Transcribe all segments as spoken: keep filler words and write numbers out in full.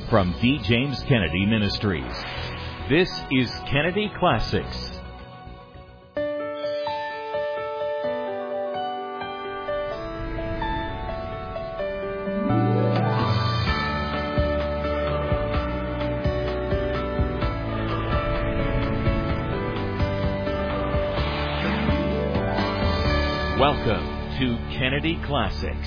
from D. James Kennedy Ministries. This is Kennedy Classics. Welcome to Kennedy Classics.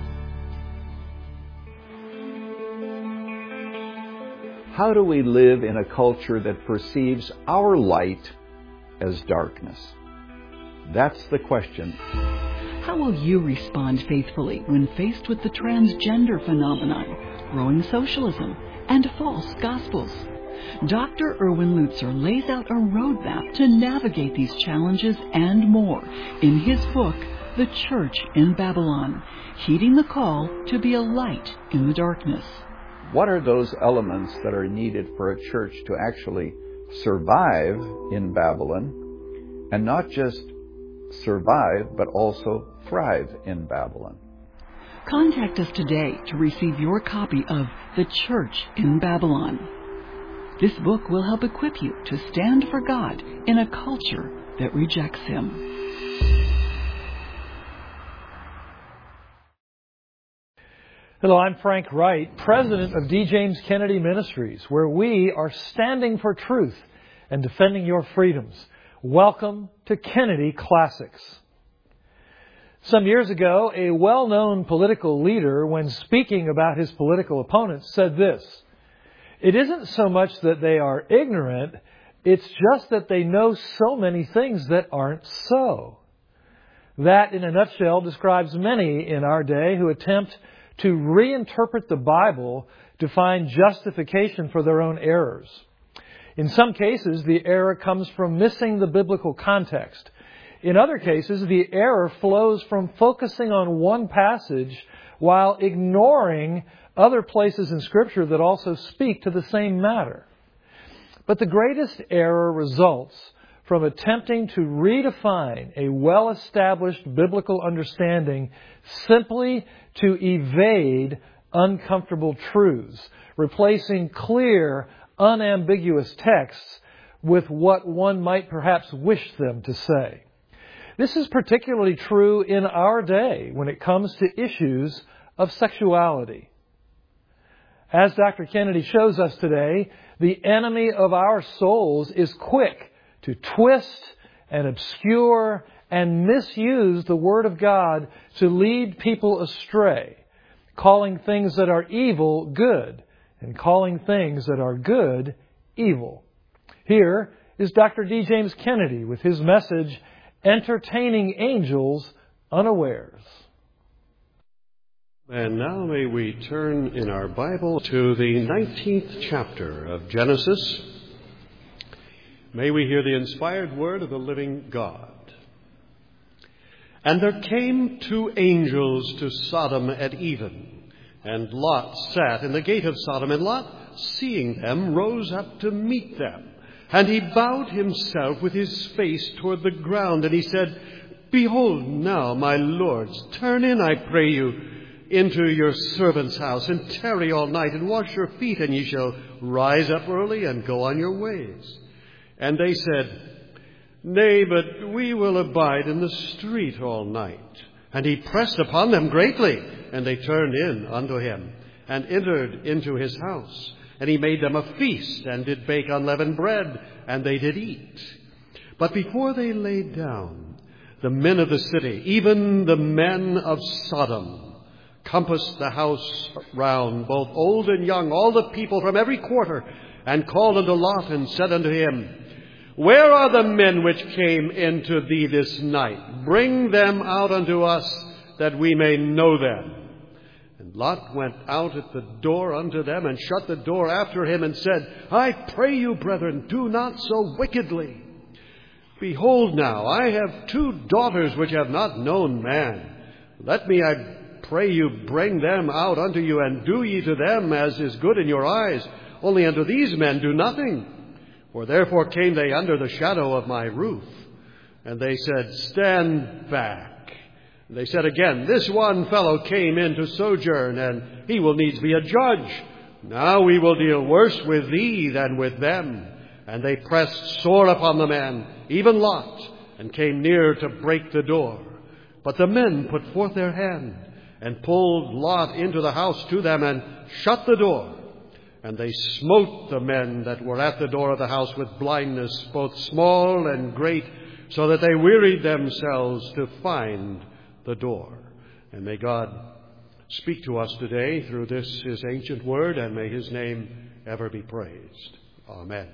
How do we live in a culture that perceives our light as darkness? That's the question. How will you respond faithfully when faced with the transgender phenomenon, growing socialism, and false gospels? Doctor Erwin Lutzer lays out a roadmap to navigate these challenges and more in his book, The Church in Babylon, heeding the call to be a light in the darkness. What are those elements that are needed for a church to actually survive in Babylon, and not just survive, but also thrive in Babylon? Contact us today to receive your copy of The Church in Babylon. This book will help equip you to stand for God in a culture that rejects Him. Hello, I'm Frank Wright, president of D. James Kennedy Ministries, where we are standing for truth and defending your freedoms. Welcome to Kennedy Classics. Some years ago, a well-known political leader, when speaking about his political opponents, said this: "It isn't so much that they are ignorant, it's just that they know so many things that aren't so." That, in a nutshell, describes many in our day who attempt to reinterpret the Bible to find justification for their own errors. In some cases, the error comes from missing the biblical context. In other cases, the error flows from focusing on one passage while ignoring other places in Scripture that also speak to the same matter. But the greatest error results from attempting to redefine a well-established biblical understanding simply to evade uncomfortable truths, replacing clear, unambiguous texts with what one might perhaps wish them to say. This is particularly true in our day when it comes to issues of sexuality. As Doctor Kennedy shows us today, the enemy of our souls is quick to twist and obscure and misuse the Word of God to lead people astray, calling things that are evil good and calling things that are good evil. Here is Doctor D. James Kennedy with his message, Entertaining Angels Unawares. And now may we turn in our Bible to the nineteenth chapter of Genesis. May we hear the inspired word of the living God. And there came two angels to Sodom at even, and Lot sat in the gate of Sodom, and Lot, seeing them, rose up to meet them. And he bowed himself with his face toward the ground, and he said, "Behold now, my lords, turn in, I pray you, into your servant's house, and tarry all night, and wash your feet, and ye shall rise up early, and go on your ways." And they said, "Nay, but we will abide in the street all night." And he pressed upon them greatly, and they turned in unto him, and entered into his house. And he made them a feast, and did bake unleavened bread, and they did eat. But before they laid down, the men of the city, even the men of Sodom, compassed the house round, both old and young, all the people from every quarter, and called unto Lot, and said unto him, "Where are the men which came into thee this night? Bring them out unto us, that we may know them." And Lot went out at the door unto them, and shut the door after him, and said, "I pray you, brethren, do not so wickedly. Behold now, I have two daughters which have not known man. Let me, I pray you, bring them out unto you, and do ye to them as is good in your eyes. Only unto these men do nothing. For therefore came they under the shadow of my roof." And they said, "Stand back." And they said again, "This one fellow came in to sojourn, and he will needs be a judge. Now we will deal worse with thee than with them. And they pressed sore upon the men, even Lot, and came near to break the door. But the men put forth their hand, and pulled Lot into the house to them, and shut the door. And they smote the men that were at the door of the house with blindness, both small and great, so that they wearied themselves to find the door. And may God speak to us today through this, his ancient word, and may his name ever be praised. Amen.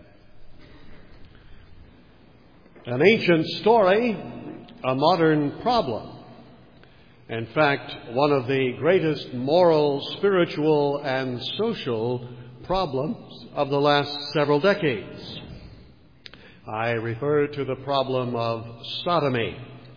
An ancient story, a modern problem. In fact, one of the greatest moral, spiritual, and social problems of the last several decades. I refer to the problem of sodomy,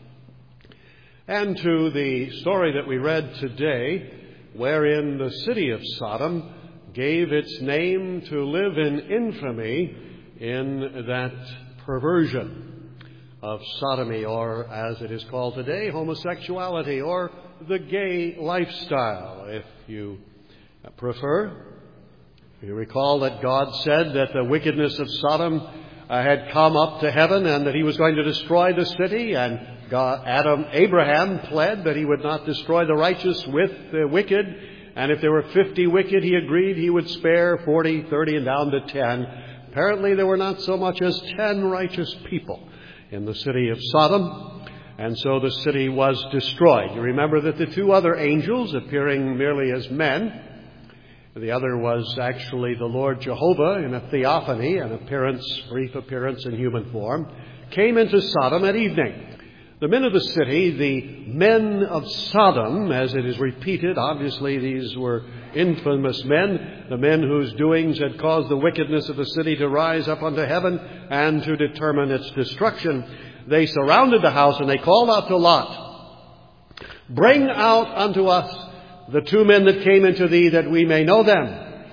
and to the story that we read today, wherein the city of Sodom gave its name to live in infamy in that perversion of sodomy, or as it is called today, homosexuality, or the gay lifestyle, if you prefer. You recall that God said that the wickedness of Sodom uh, had come up to heaven and that he was going to destroy the city, and God, Adam, Abraham pled that he would not destroy the righteous with the wicked, and if there were fifty wicked, he agreed he would spare forty, thirty, and down to ten. Apparently there were not so much as ten righteous people in the city of Sodom, and so the city was destroyed. You remember that the two other angels, appearing merely as men, the other was actually the Lord Jehovah in a theophany, an appearance, brief appearance in human form, came into Sodom at evening. The men of the city, the men of Sodom, as it is repeated, obviously these were infamous men, the men whose doings had caused the wickedness of the city to rise up unto heaven and to determine its destruction. They surrounded the house and they called out to Lot, "Bring out unto us the two men that came into thee, that we may know them."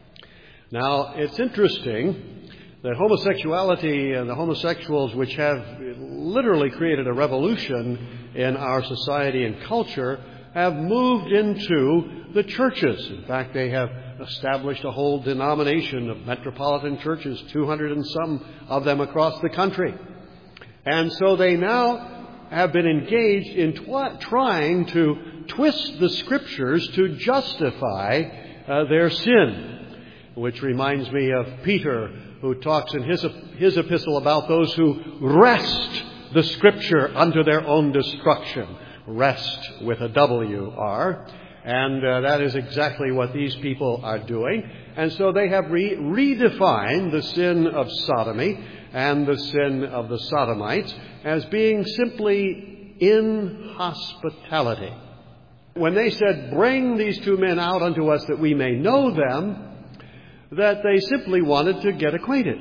Now, it's interesting that homosexuality and the homosexuals, which have literally created a revolution in our society and culture, have moved into the churches. In fact, they have established a whole denomination of metropolitan churches, two hundred and some of them across the country. And so they now have been engaged in tw- trying to twist the Scriptures to justify uh, their sin, which reminds me of Peter, who talks in his, his epistle about those who wrest the Scripture unto their own destruction. Wrest with a W R. And uh, that is exactly what these people are doing. And so they have re- redefined the sin of sodomy and the sin of the sodomites as being simply inhospitality. When they said, "Bring these two men out unto us that we may know them," that they simply wanted to get acquainted.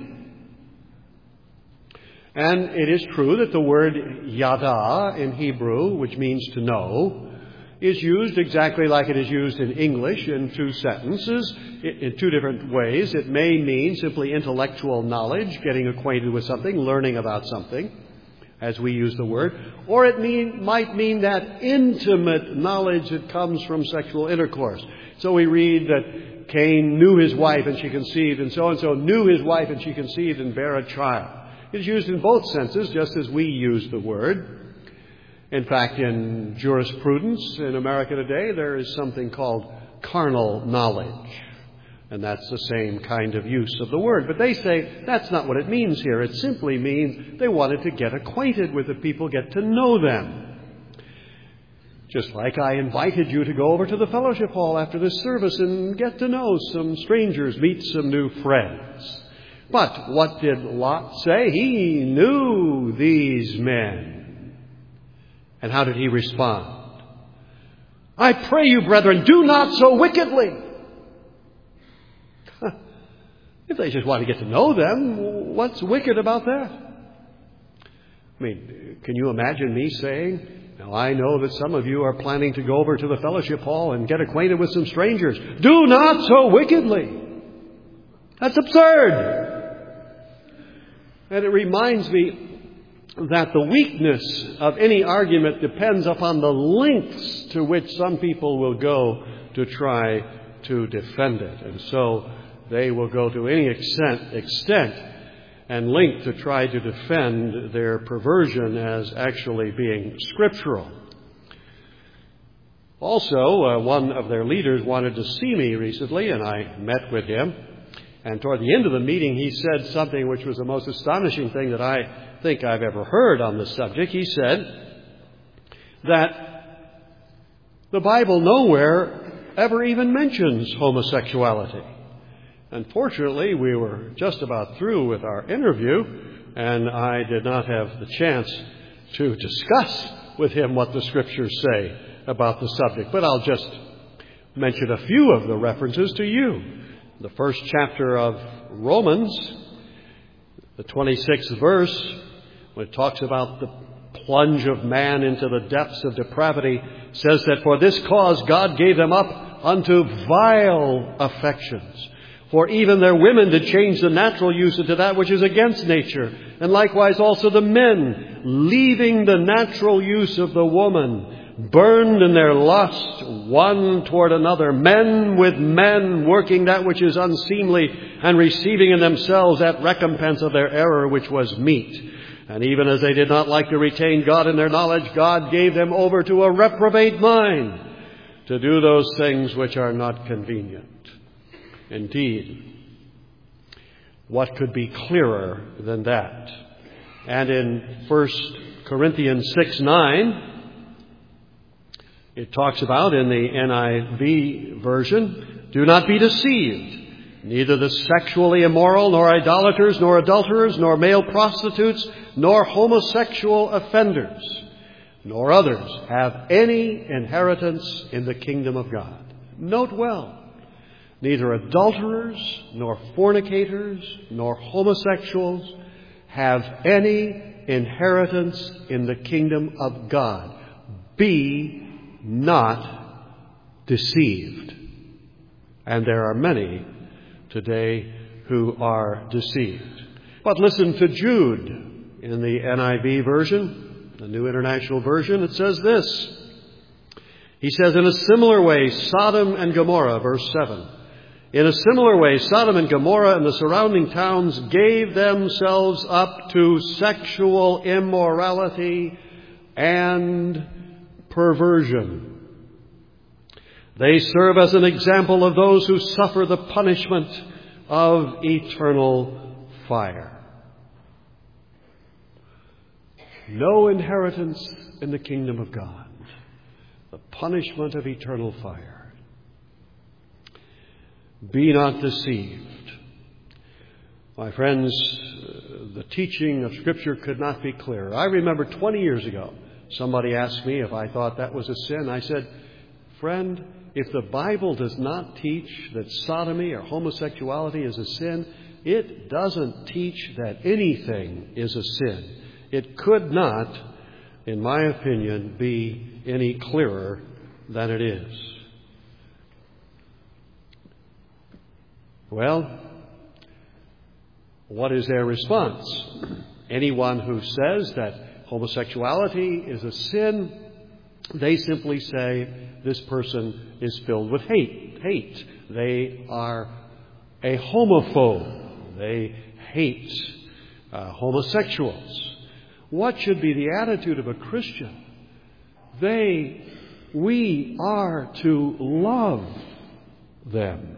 And it is true that the word yada in Hebrew, which means to know, is used exactly like it is used in English in two sentences, in two different ways. It may mean simply intellectual knowledge, getting acquainted with something, learning about something, as we use the word. Or it mean, might mean that intimate knowledge that comes from sexual intercourse. So we read that Cain knew his wife and she conceived, and so-and-so knew his wife and she conceived and bare a child. It is used in both senses, just as we use the word. In fact, in jurisprudence in America today, there is something called carnal knowledge. And that's the same kind of use of the word. But they say that's not what it means here. It simply means they wanted to get acquainted with the people, get to know them. Just like I invited you to go over to the fellowship hall after this service and get to know some strangers, meet some new friends. But what did Lot say? He knew these men. And how did he respond? "I pray you, brethren, do not so wickedly." If they just want to get to know them, what's wicked about that? I mean, can you imagine me saying, "Now I know that some of you are planning to go over to the fellowship hall and get acquainted with some strangers. Do not so wickedly." That's absurd. And it reminds me that the weakness of any argument depends upon the lengths to which some people will go to try to defend it. And so they will go to any extent, extent and length to try to defend their perversion as actually being scriptural. Also, uh, one of their leaders wanted to see me recently, and I met with him. And toward the end of the meeting, he said something which was the most astonishing thing that I think I've ever heard on this subject. He said that the Bible nowhere ever even mentions homosexuality. Unfortunately, we were just about through with our interview, and I did not have the chance to discuss with him what the Scriptures say about the subject. But I'll just mention a few of the references to you. The first chapter of Romans, the twenty-sixth verse, when it talks about the plunge of man into the depths of depravity, says that for this cause God gave them up unto vile affections. For even their women did change the natural use into that which is against nature. And likewise also the men, leaving the natural use of the woman, burned in their lust one toward another, men with men, working that which is unseemly, and receiving in themselves that recompense of their error which was meet. And even as they did not like to retain God in their knowledge, God gave them over to a reprobate mind, to do those things which are not convenient. Indeed, what could be clearer than that? And in First Corinthians six nine, it talks about, in the N I V version, do not be deceived. Neither the sexually immoral, nor idolaters, nor adulterers, nor male prostitutes, nor homosexual offenders, nor others have any inheritance in the kingdom of God. Note well. Neither adulterers, nor fornicators, nor homosexuals have any inheritance in the kingdom of God. Be not deceived. And there are many today who are deceived. But listen to Jude in the N I V version, the New International Version. It says this. He says, in a similar way, Sodom and Gomorrah, verse seven. In a similar way, Sodom and Gomorrah and the surrounding towns gave themselves up to sexual immorality and perversion. They serve as an example of those who suffer the punishment of eternal fire. No inheritance in the kingdom of God. The punishment of eternal fire. Be not deceived. My friends, the teaching of Scripture could not be clearer. I remember twenty years ago, somebody asked me if I thought that was a sin. I said, friend, if the Bible does not teach that sodomy or homosexuality is a sin, it doesn't teach that anything is a sin. It could not, in my opinion, be any clearer than it is. Well, what is their response? Anyone who says that homosexuality is a sin, they simply say this person is filled with hate. Hate. They are a homophobe. They hate uh, homosexuals. What should be the attitude of a Christian? They, we are to love them.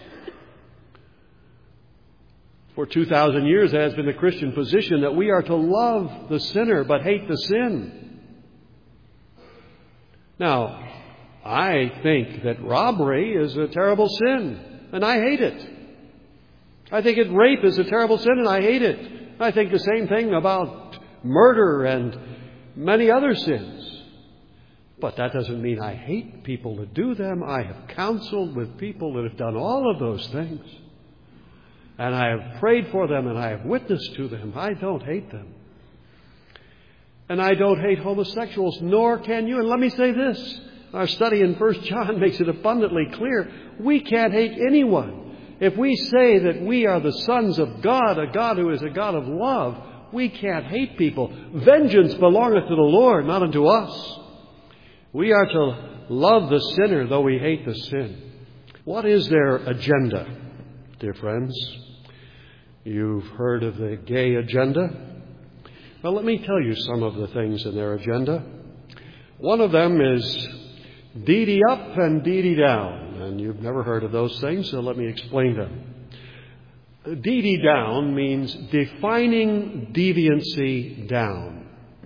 For two thousand years, it has been the Christian position that we are to love the sinner but hate the sin. Now, I think that robbery is a terrible sin, and I hate it. I think that rape is a terrible sin, and I hate it. I think the same thing about murder and many other sins. But that doesn't mean I hate people that do them. I have counseled with people that have done all of those things. And I have prayed for them, and I have witnessed to them. I don't hate them. And I don't hate homosexuals, nor can you. And let me say this. Our study in First John makes it abundantly clear. We can't hate anyone. If we say that we are the sons of God, a God who is a God of love, we can't hate people. Vengeance belongeth to the Lord, not unto us. We are to love the sinner, though we hate the sin. What is their agenda, dear friends? You've heard of the gay agenda. Well, let me tell you some of the things in their agenda. One of them is Dee-dee up and Dee-dee down. And you've never heard of those things, so let me explain them. Dee-dee down means defining deviancy down.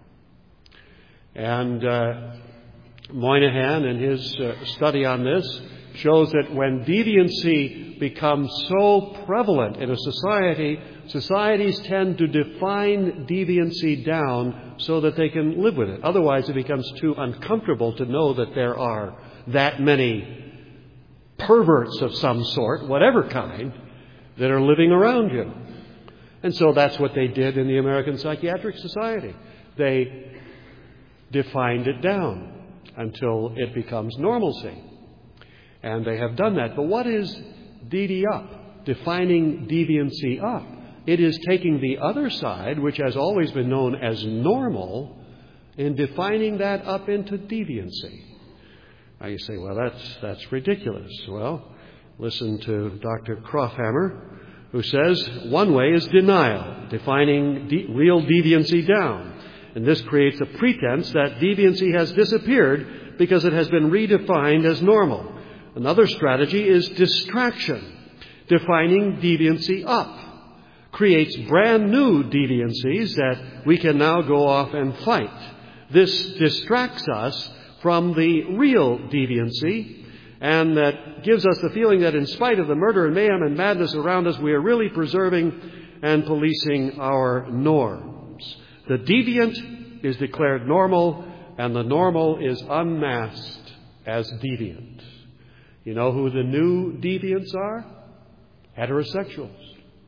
And uh, Moynihan, in his uh, study on this, shows that when deviancy becomes so prevalent in a society, societies tend to define deviancy down so that they can live with it. Otherwise, it becomes too uncomfortable to know that there are that many perverts of some sort, whatever kind, that are living around you. And so that's what they did in the American Psychiatric Society. They defined it down until it becomes normalcy. And they have done that. But what is Dee-dee up? Defining deviancy up. It is taking the other side, which has always been known as normal, and defining that up into deviancy. Now you say, well, that's that's ridiculous. Well, listen to Doctor Krofhammer, who says one way is denial, defining de- real deviancy down. And this creates a pretense that deviancy has disappeared because it has been redefined as normal. Another strategy is distraction, defining deviancy up. Creates brand new deviancies that we can now go off and fight. This distracts us from the real deviancy, and that gives us the feeling that in spite of the murder and mayhem and madness around us, we are really preserving and policing our norms. The deviant is declared normal, and the normal is unmasked as deviant. You know who the new deviants are? Heterosexuals.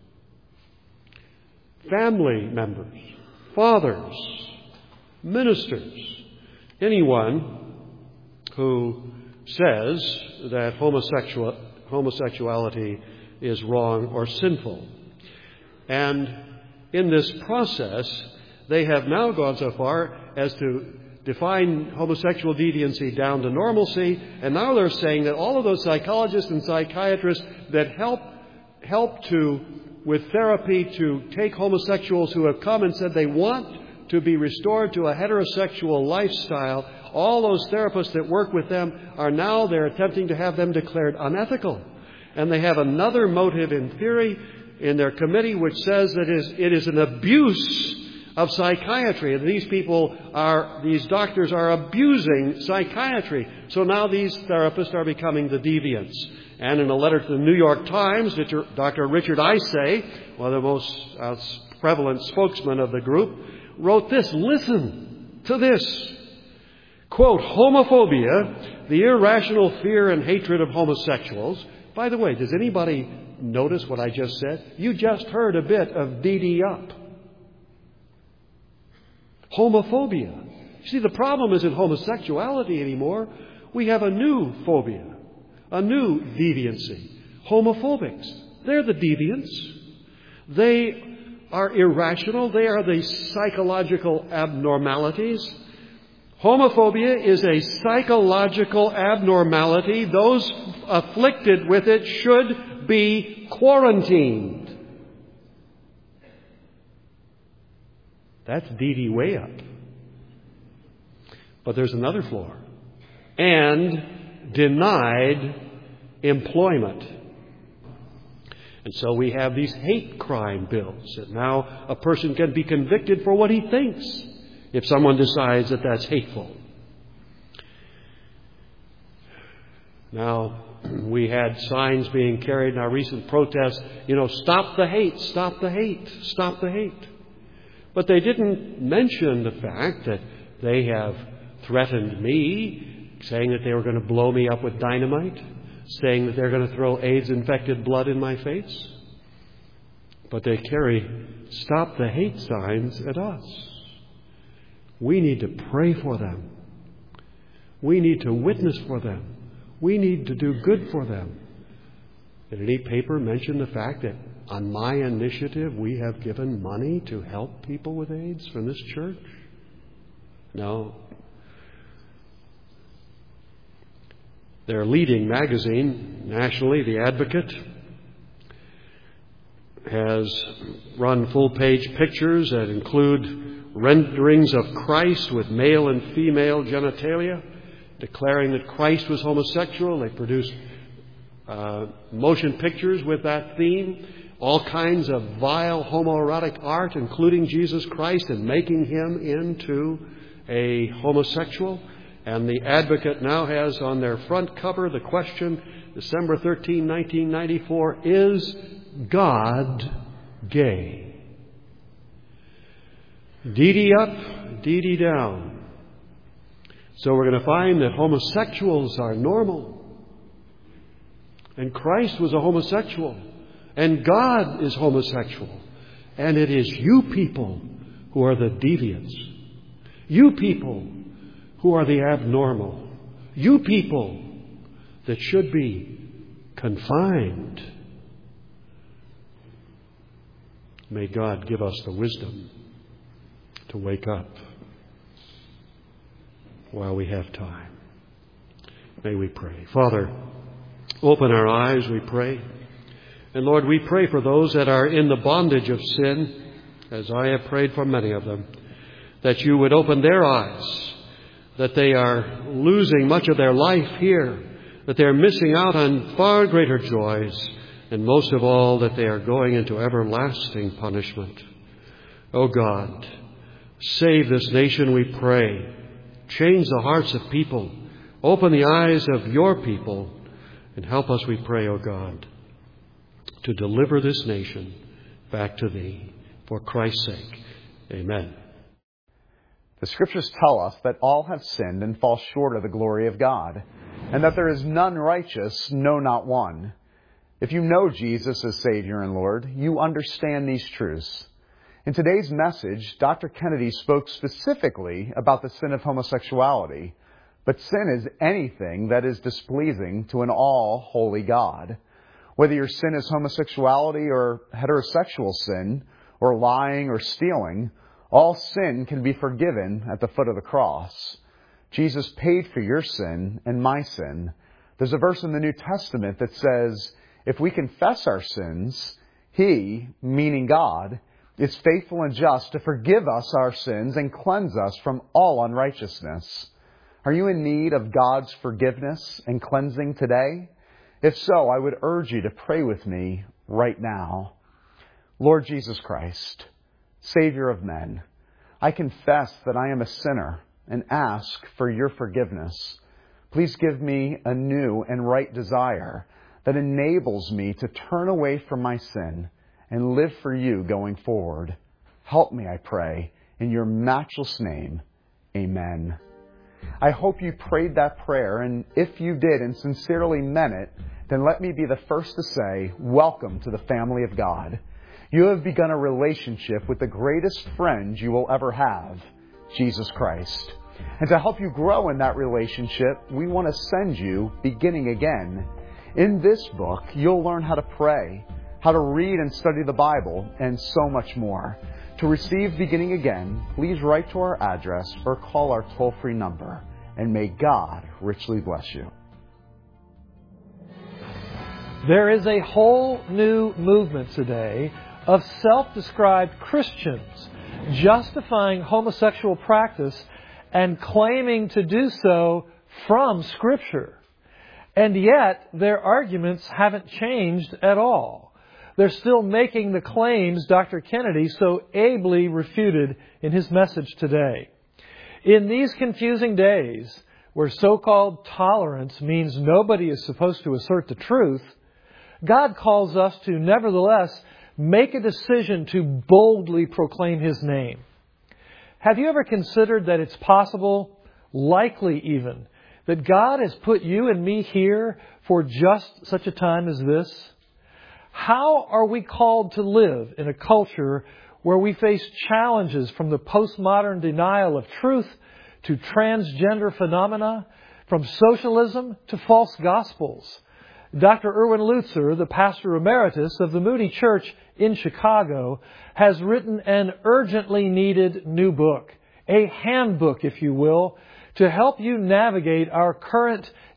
Family members, fathers, ministers, anyone who says that homosexual, homosexuality is wrong or sinful. And in this process, they have now gone so far as to define homosexual deviancy down to normalcy, and now they're saying that all of those psychologists and psychiatrists that help help to with therapy to take homosexuals who have come and said they want to be restored to a heterosexual lifestyle, all those therapists that work with them are now, they're attempting to have them declared unethical. And they have another motive in theory in their committee which says that it is, it is an abuse of psychiatry. And these people are, these doctors are abusing psychiatry. So now these therapists are becoming the deviants. And in a letter to the New York Times, Doctor Richard Isay, one of the most uh, prevalent spokesmen of the group, wrote this. Listen to this. Quote, homophobia, the irrational fear and hatred of homosexuals. By the way, does anybody notice what I just said? You just heard a bit of Dee-dee up. Homophobia. You see, the problem isn't homosexuality anymore. We have a new phobia. A new deviancy. Homophobics. They're the deviants. They are irrational. They are the psychological abnormalities. Homophobia is a psychological abnormality. Those afflicted with it should be quarantined. That's Dee-dee way up. But there's another floor. And denied employment. And so we have these hate crime bills that now a person can be convicted for what he thinks if someone decides that that's hateful. Now, we had signs being carried in our recent protests, you know, stop the hate, stop the hate, stop the hate. But they didn't mention the fact that they have threatened me, saying that they were going to blow me up with dynamite, saying that they're going to throw AIDS-infected blood in my face. But they carry stop the hate signs at us. We need to pray for them. We need to witness for them. We need to do good for them. Did any paper mention the fact that on my initiative we have given money to help people with AIDS from this church? No. their leading magazine nationally, The Advocate, has run full-page pictures that include renderings of Christ with male and female genitalia, declaring that Christ was homosexual. They produced uh, motion pictures with that theme, all kinds of vile homoerotic art, including Jesus Christ, and making him into a homosexual. And The Advocate now has on their front cover the question, December thirteenth, nineteen ninety-four, is God gay? Dee-dee up, dee-dee down. So we're going to find that homosexuals are normal. And Christ was a homosexual. And God is homosexual. And it is you people who are the deviants. You people who are the abnormal. You people that should be confined. May God give us the wisdom to wake up while we have time. May we pray. Father, open our eyes, we pray. And Lord, we pray for those that are in the bondage of sin, as I have prayed for many of them, that you would open their eyes, that they are losing much of their life here, that they are missing out on far greater joys, and most of all, that they are going into everlasting punishment. Oh God, save this nation, we pray. Change the hearts of people. Open the eyes of your people, and help us, we pray, oh God, to deliver this nation back to thee. For Christ's sake, amen. The Scriptures tell us that all have sinned and fall short of the glory of God, and that there is none righteous, no, not one. If you know Jesus as Savior and Lord, you understand these truths. In today's message, Doctor Kennedy spoke specifically about the sin of homosexuality, but sin is anything that is displeasing to an all-holy God. Whether your sin is homosexuality or heterosexual sin, or lying or stealing, all sin can be forgiven at the foot of the cross. Jesus paid for your sin and my sin. There's a verse in the New Testament that says, if we confess our sins, He, meaning God, is faithful and just to forgive us our sins and cleanse us from all unrighteousness. Are you in need of God's forgiveness and cleansing today? If so, I would urge you to pray with me right now. Lord Jesus Christ, Savior of men, I confess that I am a sinner and ask for your forgiveness. Please give me a new and right desire that enables me to turn away from my sin and live for you going forward. Help me, I pray, in your matchless name. Amen. I hope you prayed that prayer, and if you did and sincerely meant it, then let me be the first to say, welcome to the family of God. You have begun a relationship with the greatest friend you will ever have, Jesus Christ. And to help you grow in that relationship, we want to send you Beginning Again. In this book, you'll learn how to pray, how to read and study the Bible, and so much more. To receive Beginning Again, please write to our address or call our toll-free number. And may God richly bless you. There is a whole new movement today of self-described Christians justifying homosexual practice and claiming to do so from Scripture. And yet, their arguments haven't changed at all. They're still making the claims Doctor Kennedy so ably refuted in his message today. In these confusing days, where so-called tolerance means nobody is supposed to assert the truth, God calls us to nevertheless make a decision to boldly proclaim His name. Have you ever considered that it's possible, likely even, that God has put you and me here for just such a time as this? How are we called to live in a culture where we face challenges from the postmodern denial of truth to transgender phenomena, from socialism to false gospels? Doctor Erwin Lutzer, the pastor emeritus of the Moody Church in Chicago, has written an urgently needed new book, a handbook, if you will, to help you navigate our current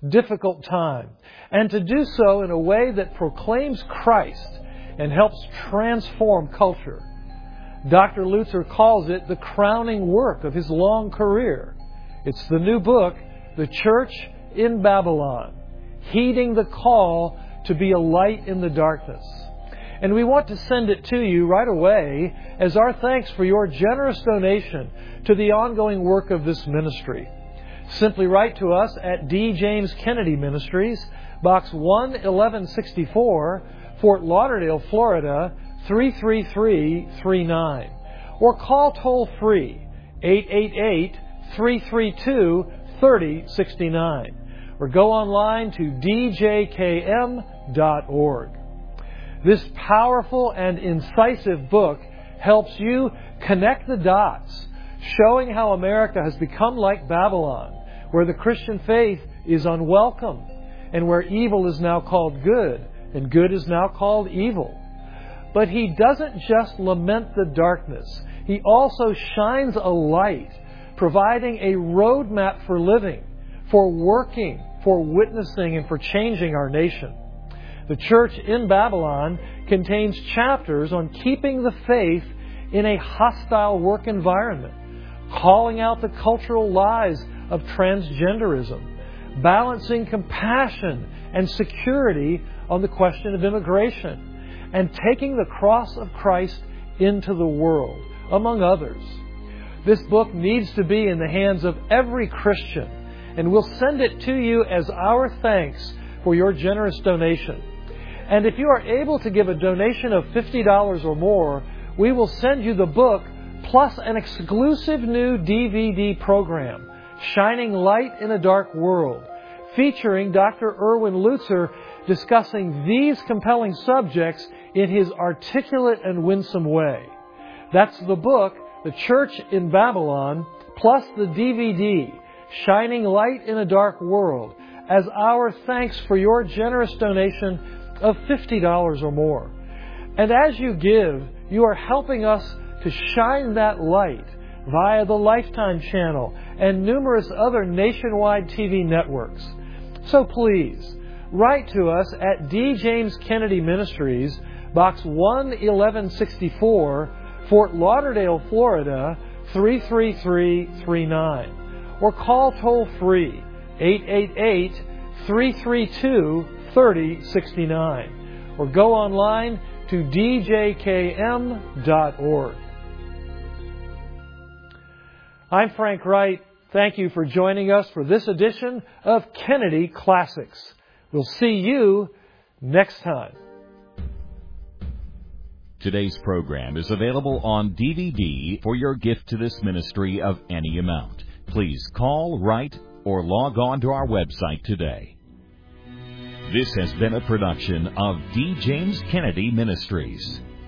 difficult time, and to do so in a way that proclaims Christ and helps transform culture. Doctor Lutzer calls it the crowning work of his long career. It's the new book, The Church in Babylon, heeding the call to be a light in the darkness. And we want to send it to you right away as our thanks for your generous donation to the ongoing work of this ministry. Simply write to us at D. James Kennedy Ministries, Box one eleven sixty-four, Fort Lauderdale, Florida, three three three three nine. Or call toll-free eight eight eight, three three two, three oh six nine. Or go online to d j k m dot org. This powerful and incisive book helps you connect the dots, showing how America has become like Babylon, where the Christian faith is unwelcome, and where evil is now called good, and good is now called evil. But he doesn't just lament the darkness. He also shines a light, providing a roadmap for living, for working, for witnessing, and for changing our nation. The Church in Babylon contains chapters on keeping the faith in a hostile work environment, calling out the cultural lies of transgenderism, balancing compassion and security on the question of immigration, and taking the cross of Christ into the world, among others. This book needs to be in the hands of every Christian, and we'll send it to you as our thanks for your generous donation. And if you are able to give a donation of fifty dollars or more, we will send you the book plus an exclusive new D V D program, Shining Light in a Dark World, featuring Doctor Erwin Lutzer discussing these compelling subjects in his articulate and winsome way. That's the book, The Church in Babylon, plus the D V D, Shining Light in a Dark World, as our thanks for your generous donation of fifty dollars or more. And as you give, you are helping us to shine that light via the Lifetime channel and numerous other nationwide T V networks. So please, write to us at D. James Kennedy Ministries, Box one eleven sixty-four, Fort Lauderdale, Florida, three three three three nine. Or call toll-free eight eight eight, three three two, three oh six nine. Or go online to d j k m dot org. I'm Frank Wright. Thank you for joining us for this edition of Kennedy Classics. We'll see you next time. Today's program is available on D V D for your gift to this ministry of any amount. Please call, write, or log on to our website today. This has been a production of D. James Kennedy Ministries.